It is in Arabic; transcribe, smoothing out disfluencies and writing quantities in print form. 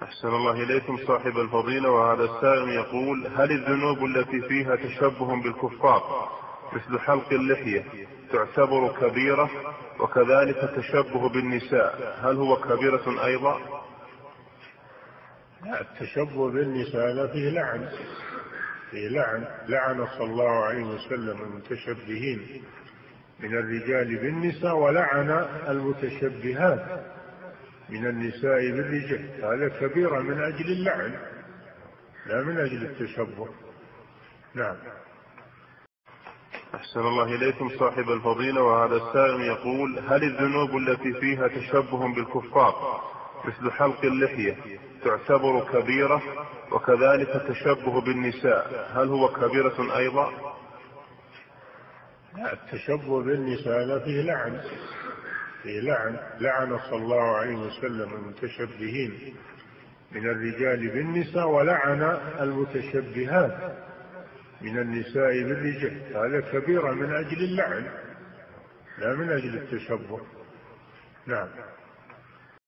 أحسن الله إليكم صاحب الفضيلة، وهذا السائل يقول: هل الذنوب التي فيها تشبه بالكفار مثل حلق اللحية تعتبر كبيرة، وكذلك التشبه بالنساء هل هو كبيرة أيضا؟ لا، التشبه بالنساء لا، فيه لعن، لعن صلى الله عليه وسلم المتشبهين من الرجال بالنساء، ولعن المتشبهات من النساء بالرجال. هذا كبيرة من أجل اللعن لا من أجل التشبه. نعم. أحسن الله إليكم صاحب الفضيلة، وهذا السائل يقول: هل الذنوب التي فيها تشبه بالكفار مثل حلق اللحية تعتبر كبيرة، وكذلك التشبه بالنساء هل هو كبيرة أيضا؟ لا، التشبه بالنساء لا، فيه لعن، لعن صلى الله عليه وسلم المتشبهين من الرجال بالنساء، ولعن المتشبهات من النساء بالرجال. هذا كبيرة من أجل اللعن لا من أجل التشبه. نعم.